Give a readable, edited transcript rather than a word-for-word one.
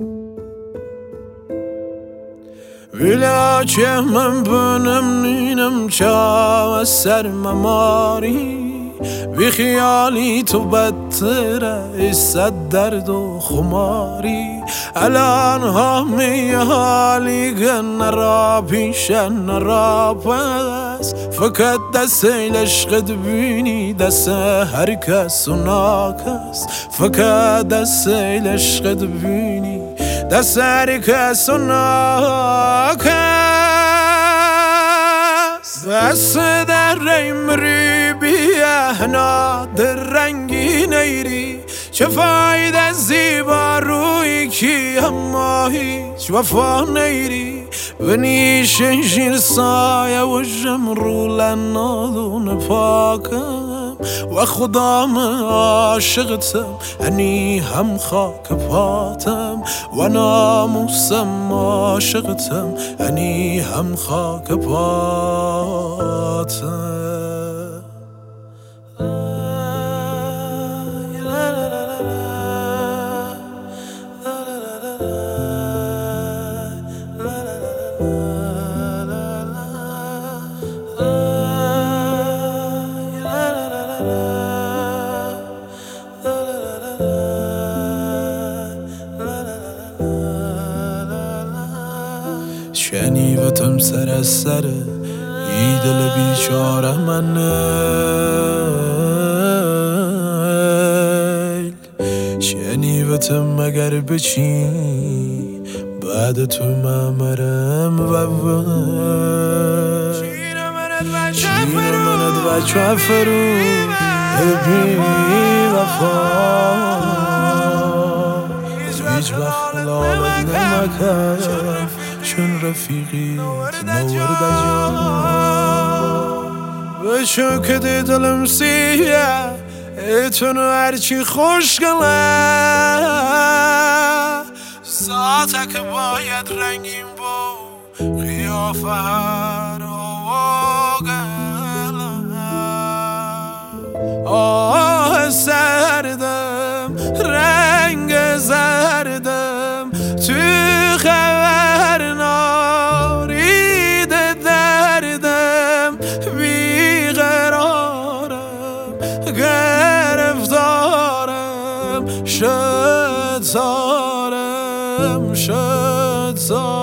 بلا که من بنم نینم چاو از سر مماری بی خیالی تو بدتره ای صد درد و خماری الان همه حالی که نرا پیشه نرا پس فقط دست عشقت بینی دست هر کس و ناکس فقط دست عشقت بینی دست هر کس و ناکس دست در ریمری بیهنا در رنگی نیری چه فایده زیبا روی کی اما هیچ وفا نیری و نیشه شیر سایه و جمرو لنادون پاکم و خدام عاشقتم انی هم خاک پاتم و ناموسم عاشقتم انی هم خاک پاتم شنیوتم سر از سر ای دل بیچاره من شنیوتم مگر بچی بعد تو ممرم و چین منت و چفرو بی وفا هیچ وقت لالت نمکن چون رفیقی نورد جا بشو که دی دلم سیه ایتونو هرچی خوشگله ساعته که باید رنگین بو قیافه هر آه سردم رنگ زردم تو خبر نارید دردم بیقرارم گرفتارم شتارم